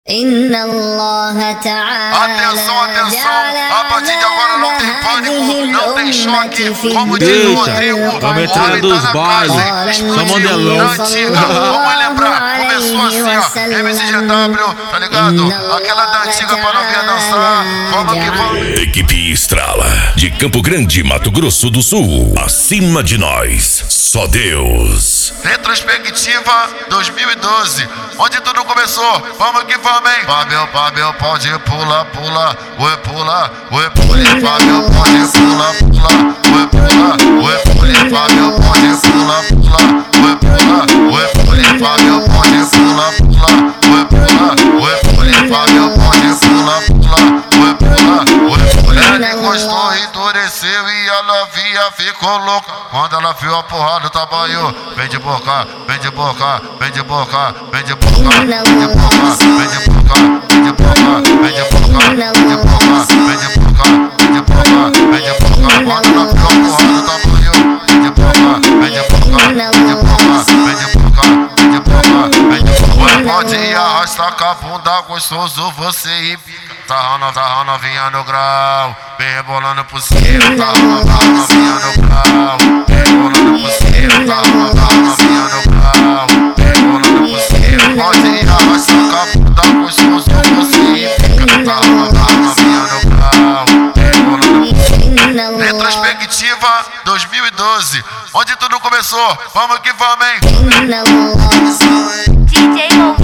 Atenção, atenção, a partir de agora não tem pânico, não tem choque. Como diz o Rodrigo, a metralha dos bailes, só modelão. Vamos lembrar, começou assim, ó, MCGW, tá ligado? Aquela da antiga pra novinha dançar. Vamos que vamos. Equipe Estrala, de Campo Grande, Mato Grosso do Sul. Acima de nós, só Deus. Retrospectiva 2012, onde tudo começou. Vamos que vamos, hein? Fábio pode pula, pula, oi pula, oi pule. Fábio pode pula, pula, oi pula, oi pule. Fábio pode pula, pula, oi pula, oi pule. Fábio pode pula, pula, oi pula, oi pule. Fábio pode pula, pula, oi pula, oi pule. Ele gostou, endureceu e a novinha ficou louca. Quando ela viu a porrada, trabalhou. Vem de boca, vem de boca, vem de boca, vem de boca, vem de boca, vem de boca, vem de boca, vem de boca, vem de boca, vem de boca, vem de boca, vem de boca. Quando ela viu a porrada, trabalhou. Vem de boca, vem de boca, vem de boca, vem de boca, vem de boca, vem de boca. Pode ir arrastar com a bunda gostoso, você e tá novinha no grau, vem rebolando por cima, tá novinha no grau, vem rebolando por cima, tá novinha no grau, vem rebolando por cima. Pode ir arrastar com a bunda gostoso, você e tá novinha no grau, vem rebolando por cima. Retrospectiva 2012, onde tudo começou. Vamos que vamos, hein? DJ